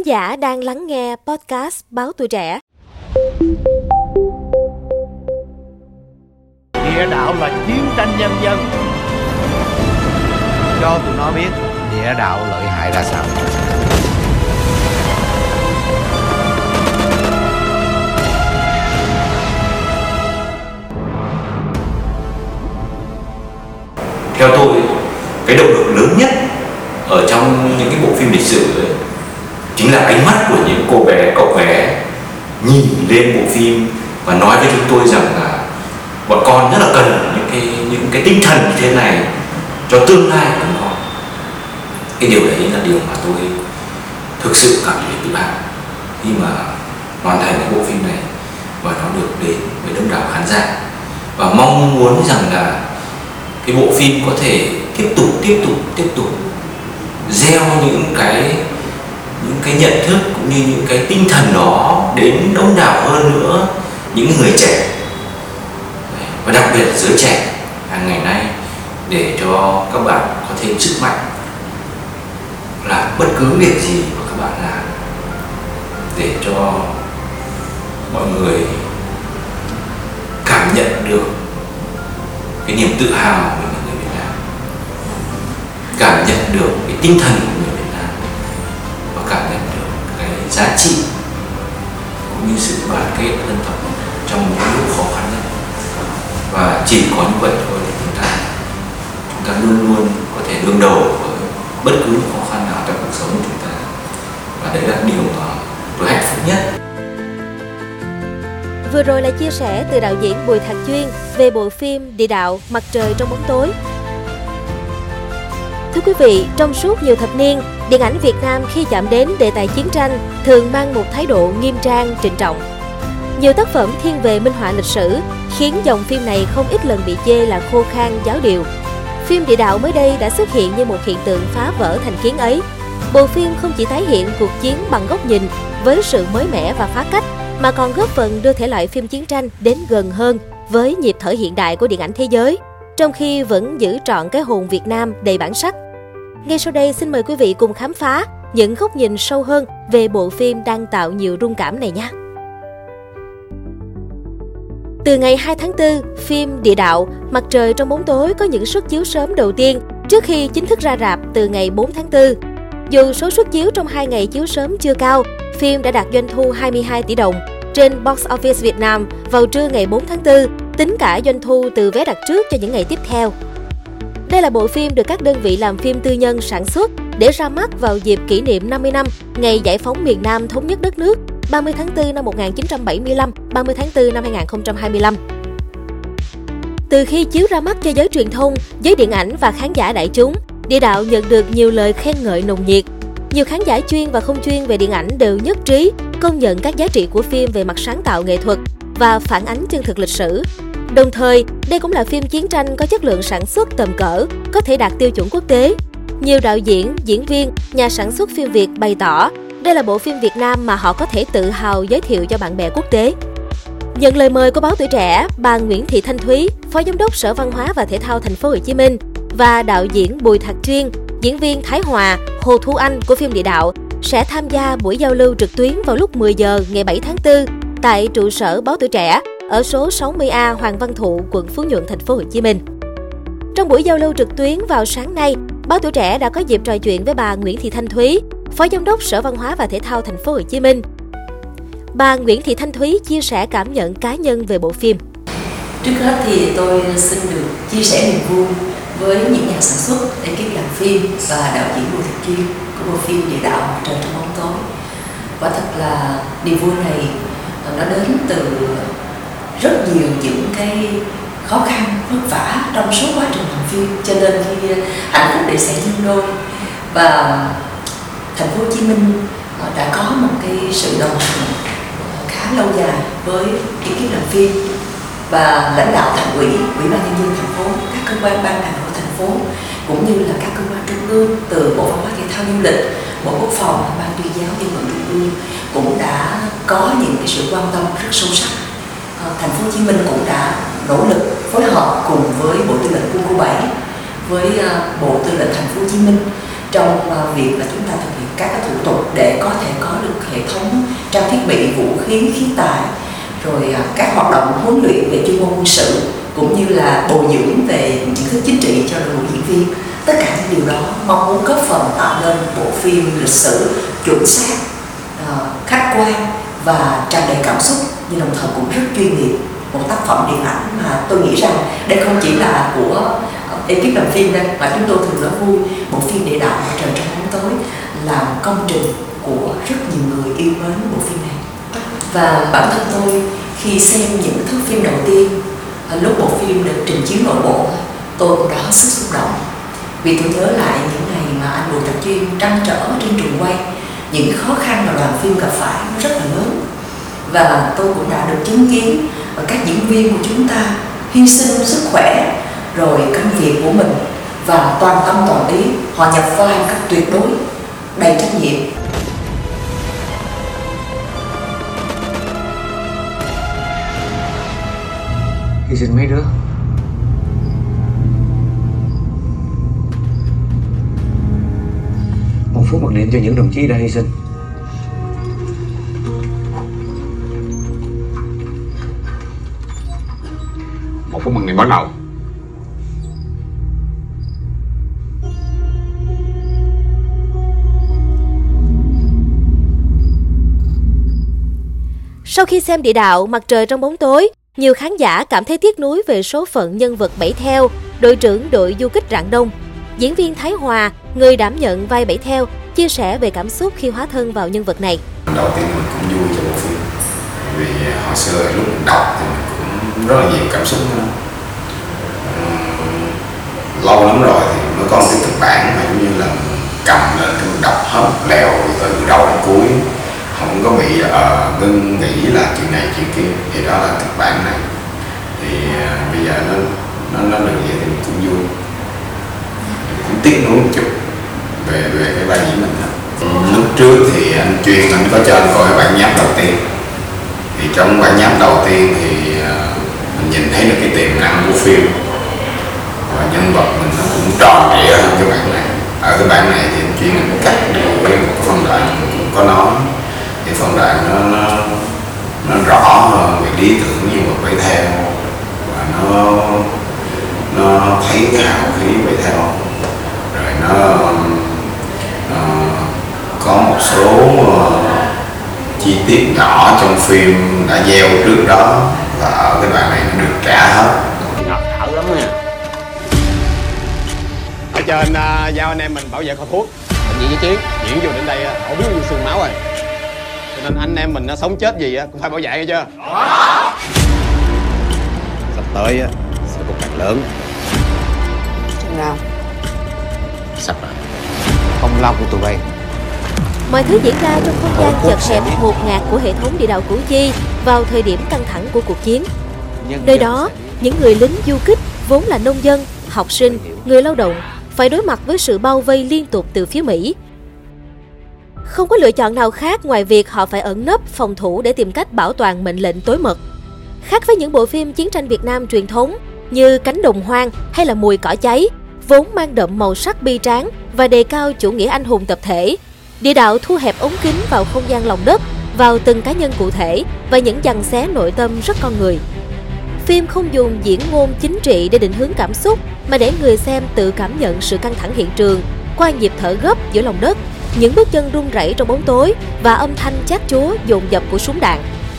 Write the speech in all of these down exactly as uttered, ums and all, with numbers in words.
giả đang lắng nghe podcast Báo Tuổi Trẻ. Địa đạo là chiến tranh nhân dân. Cho tụi nó biết địa đạo lợi hại ra sao. Theo tôi, cái động lực lớn nhất ở trong những cái bộ phim lịch sử ấy, chính là ánh mắt của những cô bé, cậu bé nhìn lên bộ phim và nói với chúng tôi rằng là bọn con rất là cần những cái những cái tinh thần như thế này cho tương lai của chúng con. Cái điều đấy là điều mà tôi thực sự cảm thấy tự hào khi mà hoàn thành cái bộ phim này và nó được đến với đông đảo khán giả, và mong muốn rằng là cái bộ phim có thể tiếp tục tiếp tục tiếp tục gieo những cái những cái nhận thức cũng như những cái tinh thần đó đến đông đảo hơn nữa những người trẻ, và đặc biệt là giới trẻ hàng ngày nay, để cho các bạn có thêm sức mạnh làm bất cứ việc gì mà các bạn làm, để cho mọi người cảm nhận được cái niềm tự hào của mình là người Việt Nam, cảm nhận được cái tinh thần của người Việt Nam, và cảm nhận được cái giá trị cũng như sự đoàn kết dân tộc trong những lúc khó khăn nhất. Và chỉ có như vậy thôi thì chúng ta chúng ta luôn luôn có thể đương đầu với bất cứ những khó khăn nào trong cuộc sống của chúng ta, và đấy là điều mà tôi hạnh phúc nhất. Vừa rồi là chia sẻ từ đạo diễn Bùi Thạc Chuyên về bộ phim Địa đạo Mặt trời trong bóng tối. Thưa quý vị, trong suốt nhiều thập niên, điện ảnh Việt Nam khi chạm đến đề tài chiến tranh thường mang một thái độ nghiêm trang, trịnh trọng. Nhiều tác phẩm thiên về minh họa lịch sử khiến dòng phim này không ít lần bị chê là khô khan, giáo điệu. Phim Địa đạo mới đây đã xuất hiện như một hiện tượng phá vỡ thành kiến ấy. Bộ phim không chỉ tái hiện cuộc chiến bằng góc nhìn với sự mới mẻ và phá cách, mà còn góp phần đưa thể loại phim chiến tranh đến gần hơn với nhịp thở hiện đại của điện ảnh thế giới, trong khi vẫn giữ trọn cái hồn Việt Nam đầy bản sắc. Ngay sau đây, xin mời quý vị cùng khám phá những góc nhìn sâu hơn về bộ phim đang tạo nhiều rung cảm này nhé. Từ ngày hai tháng tư, phim Địa đạo Mặt trời trong bóng tối có những suất chiếu sớm đầu tiên trước khi chính thức ra rạp từ ngày bốn tháng tư. Dù số suất chiếu trong hai ngày chiếu sớm chưa cao, phim đã đạt doanh thu hai mươi hai tỷ đồng trên Box Office Việt Nam vào trưa ngày bốn tháng tư, tính cả doanh thu từ vé đặt trước cho những ngày tiếp theo. Đây là bộ phim được các đơn vị làm phim tư nhân sản xuất để ra mắt vào dịp kỷ niệm năm mươi năm ngày giải phóng miền Nam thống nhất đất nước, ba mươi tháng tư năm một nghìn chín trăm bảy mươi lăm, ba mươi tháng tư năm hai nghìn không trăm hai mươi lăm. Từ khi chiếu ra mắt cho giới truyền thông, giới điện ảnh và khán giả đại chúng, Địa đạo nhận được nhiều lời khen ngợi nồng nhiệt. Nhiều khán giả chuyên và không chuyên về điện ảnh đều nhất trí công nhận các giá trị của phim về mặt sáng tạo nghệ thuật và phản ánh chân thực lịch sử. Đồng thời, đây cũng là phim chiến tranh có chất lượng sản xuất tầm cỡ, có thể đạt tiêu chuẩn quốc tế. Nhiều đạo diễn, diễn viên, nhà sản xuất phim Việt bày tỏ đây là bộ phim Việt Nam mà họ có thể tự hào giới thiệu cho bạn bè quốc tế. Nhận lời mời của Báo Tuổi Trẻ, bà Nguyễn Thị Thanh Thúy, Phó Giám đốc Sở Văn hóa và Thể thao Thành phố Hồ Chí Minh, và đạo diễn Bùi Thạc Chuyên, diễn viên Thái Hòa, Hồ Thu Anh của phim Địa đạo sẽ tham gia buổi giao lưu trực tuyến vào lúc mười giờ ngày bảy tháng tư tại trụ sở Báo Tuổi Trẻ ở số sáu mươi A Hoàng Văn Thụ, quận Phú Nhuận, Thành phố Hồ Chí Minh. Trong buổi giao lưu trực tuyến vào sáng nay, Báo Tuổi Trẻ đã có dịp trò chuyện với bà Nguyễn Thị Thanh Thúy, Phó Giám đốc Sở Văn hóa và Thể thao Thành phố Hồ Chí Minh. Bà Nguyễn Thị Thanh Thúy chia sẻ cảm nhận cá nhân về bộ phim. Trước hết thì tôi xin được chia sẻ niềm vui với những nhà sản xuất, ekip làm phim và đạo diễn Bùi Thạc Chuyên của bộ phim Địa đạo Mặt trời trong bóng tối. Quả thật là niềm vui này nó đến từ rất nhiều những cái khó khăn, vất vả trong suốt quá trình làm phim, cho nên khi hạnh phúc để sẽ nhân đôi. Và Thành phố Hồ Chí Minh đã có một cái sự đồng hành khá lâu dài với ekip làm phim, và lãnh đạo Thành ủy, Ủy ban nhân dân thành phố, các cơ quan ban ngành của thành phố, cũng như là các cơ quan trung ương từ Bộ Văn hóa Thể thao Du lịch, Bộ Quốc phòng, Ban tuyên giáo Dân vận Trung ương cũng đã có những cái sự quan tâm rất sâu sắc. Thành phố Hồ Chí Minh cũng đã nỗ lực phối hợp cùng với Bộ Tư lệnh Quân khu bảy, với Bộ Tư lệnh Thành phố Hồ Chí Minh trong việc là chúng ta thực hiện các cái thủ tục để có thể có được hệ thống trang thiết bị, vũ khí, khí tài, rồi các hoạt động huấn luyện về chuyên môn quân sự, cũng như là bồi dưỡng về những thứ chính trị cho đội ngũ diễn viên. Tất cả những điều đó mong muốn góp phần tạo nên bộ phim lịch sử chuẩn xác, khách quan và tràn đầy cảm xúc, nhưng đồng thời cũng rất chuyên nghiệp. Một tác phẩm điện ảnh mà tôi nghĩ rằng đây không chỉ là của ekip làm phim đây, mà chúng tôi thường nói vui, bộ phim Địa đạo Mặt trời trong bóng tối là một công trình của rất nhiều người yêu mến bộ phim này. Và bản thân tôi khi xem những thước phim đầu tiên, lúc bộ phim được trình chiếu nội bộ, tôi cũng đã hết sức xúc động, vì tôi nhớ lại những ngày mà anh Bùi Thạc Chuyên trăn trở trên trường quay, những khó khăn mà đoàn phim gặp phải nó rất là lớn. Và tôi cũng đã được chứng kiến các diễn viên của chúng ta hy sinh sức khỏe, rồi công việc của mình, và toàn tâm toàn ý họ nhập vai một cách tuyệt đối, đầy trách nhiệm. Hy sinh mấy đứa. Một phút mặc niệm cho những đồng chí đã hy sinh. Một phút mặc niệm bắt đầu. Sau khi xem Địa đạo Mặt trời trong bóng tối, nhiều khán giả cảm thấy tiếc nuối về số phận nhân vật Bảy Theo, đội trưởng đội du kích Rạng Đông. Diễn viên Thái Hòa, người đảm nhận vai Bảy Theo, chia sẻ về cảm xúc khi hóa thân vào nhân vật này. Đầu tiên mình cũng vui cho bộ phim, vì hồi xưa lúc mình đọc thì mình cũng rất là nhiều cảm xúc đó. Uhm, lâu lắm rồi thì mới có một cái kịch bản mà giống như là cầm lên cái mình đọc hết lèo từ đầu đến cuối, không có bị uh, ngưng nghĩ là chuyện này chuyện kia, thì đó là kịch bản này. Thì uh, bây giờ nó nó nó được vậy thì mình cũng vui, mình cũng tiếc nuối một chút về về cái vai diễn mình thôi. Lúc trước thì anh Chuyên anh có cho anh coi cái bản nháp đầu tiên, thì trong bản nháp đầu tiên thì uh, mình nhìn thấy được cái tiềm năng của phim và nhân vật mình nó cũng tròn trịa hơn cái bản này. Ở cái bản này thì anh Chuyên anh cắt đi với một cái phân đoạn mình cũng có nói, cái phân đoạn nó nó nó rõ hơn về lý tưởng nhân vật Bảy Theo, và nó nó thấy cái hào khí Bảy Theo, rồi nó, nó có một số uh, chi tiết nhỏ trong phim đã gieo trước đó, và ở cái đoạn này nó được trả hết. Ngập thở lắm nha. Ở trên uh, giao anh em mình bảo vệ kho thuốc. Bệnh viện với Chiến diễn vô đến đây họ biết bao nhiêu xương máu rồi, cho nên anh em mình nó sống chết gì cũng phải bảo vệ, nghe chưa? Sắp tới sẽ có càng lớn. Chừng nào? Sắp rồi. Không lâu của tụi bay. Mọi thứ diễn ra trong không gian chật hẹp ngột ngạt của hệ thống địa đạo Củ Chi vào thời điểm căng thẳng của cuộc chiến. Nơi đó, những người lính du kích vốn là nông dân, học sinh, người lao động phải đối mặt với sự bao vây liên tục từ phía Mỹ. Không có lựa chọn nào khác ngoài việc họ phải ẩn nấp, phòng thủ để tìm cách bảo toàn mệnh lệnh tối mật. Khác với những bộ phim chiến tranh Việt Nam truyền thống như Cánh đồng hoang hay là Mùi cỏ cháy, vốn mang đậm màu sắc bi tráng và đề cao chủ nghĩa anh hùng tập thể, Địa đạo thu hẹp ống kính vào không gian lòng đất, vào từng cá nhân cụ thể và những giằng xé nội tâm rất con người. Phim không dùng diễn ngôn chính trị để định hướng cảm xúc, mà để người xem tự cảm nhận sự căng thẳng hiện trường qua nhịp thở gấp giữa lòng đất, những bước chân run rẩy trong bóng tối và âm thanh chát chúa dồn dập của súng đạn.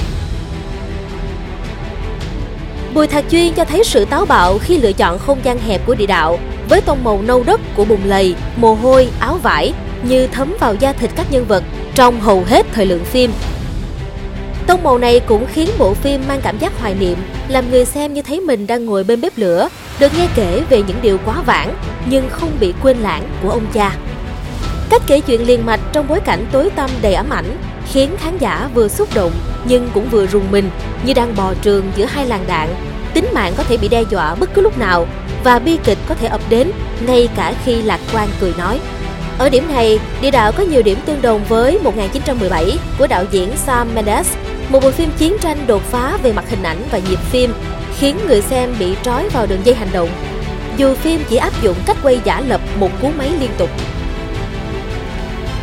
Bùi Thạc Chuyên cho thấy sự táo bạo khi lựa chọn không gian hẹp của địa đạo, với tông màu nâu đất của bùn lầy, mồ hôi, áo vải như thấm vào da thịt các nhân vật trong hầu hết thời lượng phim. Tông màu này cũng khiến bộ phim mang cảm giác hoài niệm, làm người xem như thấy mình đang ngồi bên bếp lửa, được nghe kể về những điều quá vãng nhưng không bị quên lãng của ông cha. Cách kể chuyện liền mạch trong bối cảnh tối tăm đầy ám ảnh khiến khán giả vừa xúc động nhưng cũng vừa rùng mình, như đang bò trường giữa hai làn đạn. Tính mạng có thể bị đe dọa bất cứ lúc nào và bi kịch có thể ập đến ngay cả khi lạc quan cười nói. Ở điểm này, Địa đạo có nhiều điểm tương đồng với một nghìn chín trăm mười bảy của đạo diễn Sam Mendes, một bộ phim chiến tranh đột phá về mặt hình ảnh và nhịp phim, khiến người xem bị trói vào đường dây hành động, dù phim chỉ áp dụng cách quay giả lập một cú máy liên tục.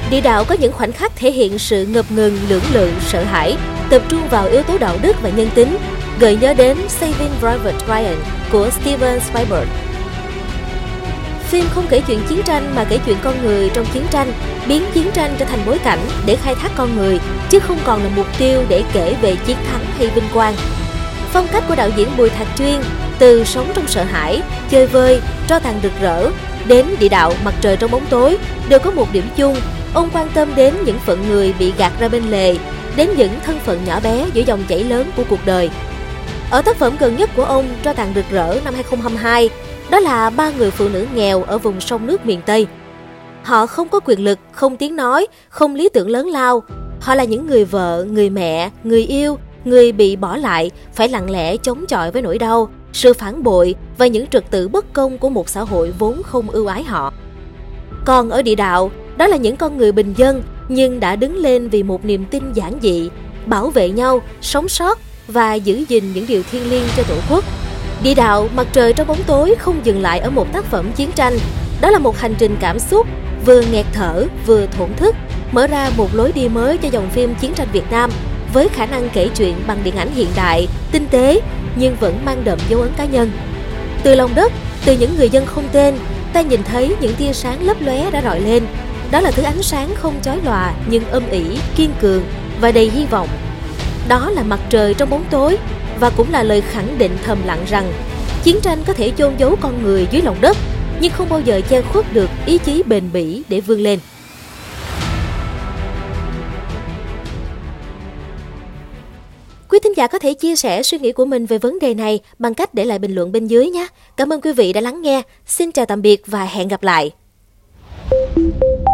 Địa đạo có những khoảnh khắc thể hiện sự ngập ngừng, lưỡng lự, sợ hãi, tập trung vào yếu tố đạo đức và nhân tính, gợi nhớ đến Saving Private Ryan của Steven Spielberg. Phim không kể chuyện chiến tranh mà kể chuyện con người trong chiến tranh, biến chiến tranh trở thành bối cảnh để khai thác con người, chứ không còn là mục tiêu để kể về chiến thắng hay vinh quang. Phong cách của đạo diễn Bùi Thạc Chuyên, từ Sống trong sợ hãi, Chơi vơi, Tro tàn rực rỡ, đến Địa đạo, Mặt trời trong bóng tối, đều có một điểm chung. Ông quan tâm đến những phận người bị gạt ra bên lề, đến những thân phận nhỏ bé giữa dòng chảy lớn của cuộc đời. Ở tác phẩm gần nhất của ông, Tro tàn rực rỡ năm hai không hai hai, đó là ba người phụ nữ nghèo ở vùng sông nước miền Tây. Họ không có quyền lực, không tiếng nói, không lý tưởng lớn lao. Họ là những người vợ, người mẹ, người yêu, người bị bỏ lại, phải lặng lẽ chống chọi với nỗi đau, sự phản bội và những trật tự bất công của một xã hội vốn không ưu ái họ. Còn ở Địa đạo, đó là những con người bình dân nhưng đã đứng lên vì một niềm tin giản dị, bảo vệ nhau, sống sót và giữ gìn những điều thiêng liêng cho Tổ quốc. Địa đạo, Mặt trời trong bóng tối không dừng lại ở một tác phẩm chiến tranh. Đó là một hành trình cảm xúc, vừa nghẹt thở, vừa thổn thức, mở ra một lối đi mới cho dòng phim chiến tranh Việt Nam, với khả năng kể chuyện bằng điện ảnh hiện đại, tinh tế, nhưng vẫn mang đậm dấu ấn cá nhân. Từ lòng đất, từ những người dân không tên, ta nhìn thấy những tia sáng lấp lóe đã rọi lên. Đó là thứ ánh sáng không chói lòa nhưng âm ỉ, kiên cường và đầy hy vọng. Đó là mặt trời trong bóng tối, và cũng là lời khẳng định thầm lặng rằng chiến tranh có thể chôn giấu con người dưới lòng đất, nhưng không bao giờ che khuất được ý chí bền bỉ để vươn lên. Quý thính giả có thể chia sẻ suy nghĩ của mình về vấn đề này bằng cách để lại bình luận bên dưới nhé. Cảm ơn quý vị đã lắng nghe. Xin chào tạm biệt và hẹn gặp lại.